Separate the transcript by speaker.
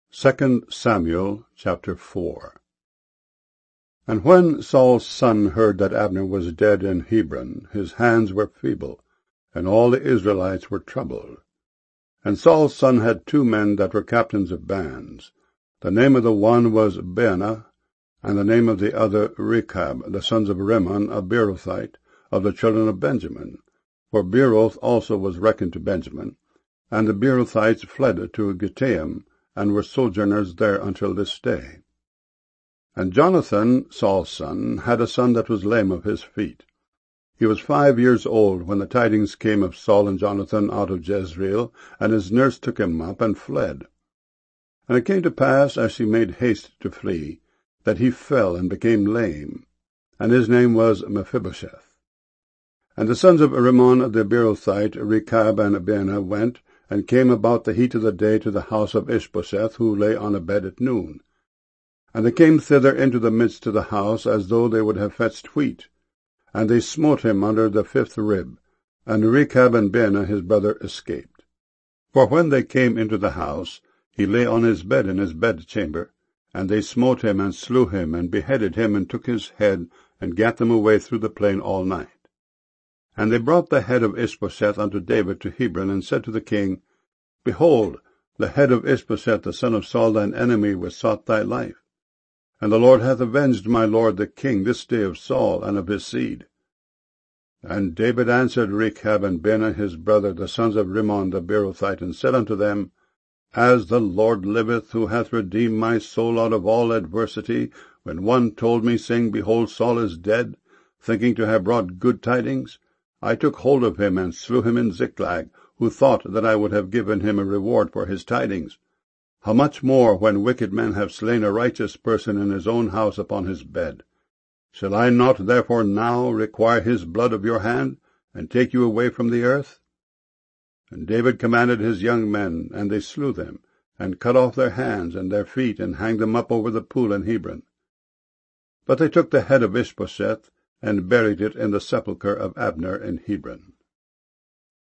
Speaker 1: 2 Samuel chapter 4. And when Saul's son heard that Abner was dead in Hebron, his hands were feeble, and all the Israelites were troubled. And Saul's son had 2 men that were captains of bands. The name of the one was Baanah, and the name of the other Rechab, the sons of Rimmon, a Beerothite, of the children of Benjamin. For Beeroth also was reckoned to Benjamin. And the Beerothites fled to Gittaim, and were sojourners there until this day. And Jonathan, Saul's son, had a son that was lame of his feet. He was 5 years old when the tidings came of Saul and Jonathan out of Jezreel, and his nurse took him up and fled. And it came to pass, as she made haste to flee, that he fell and became lame, and his name was Mephibosheth. And the sons of Rimmon the Beerothite, Rechab and Baanah, went, and came about the heat of the day to the house of Ishbosheth, who lay on a bed at noon. And they came thither into the midst of the house, as though they would have fetched wheat. And they smote him under the 5th rib, and Rechab and Baanah his brother escaped. For when they came into the house, he lay on his bed in his bedchamber, and they smote him and slew him, and beheaded him, and took his head, and gat them away through the plain all night. And they brought the head of Ishbosheth unto David to Hebron, and said to the king, Behold, the head of Ishbosheth the son of Saul thine enemy was sought thy life. And the Lord hath avenged my lord the king this day of Saul and of his seed. And David answered Rechab and Baanah his brother, the sons of Rimmon the Beerothite, and said unto them, As the Lord liveth, who hath redeemed my soul out of all adversity, when one told me, saying, Behold, Saul is dead, thinking to have brought good tidings, I took hold of him and slew him in Ziklag, who thought that I would have given him a reward for his tidings. How much more when wicked men have slain a righteous person in his own house upon his bed? Shall I not therefore now require his blood of your hand, and take you away from the earth? And David commanded his young men, and they slew them, and cut off their hands and their feet, and hanged them up over the pool in Hebron. But they took the head of Ishbosheth, and buried it in the sepulchre of Abner in Hebron.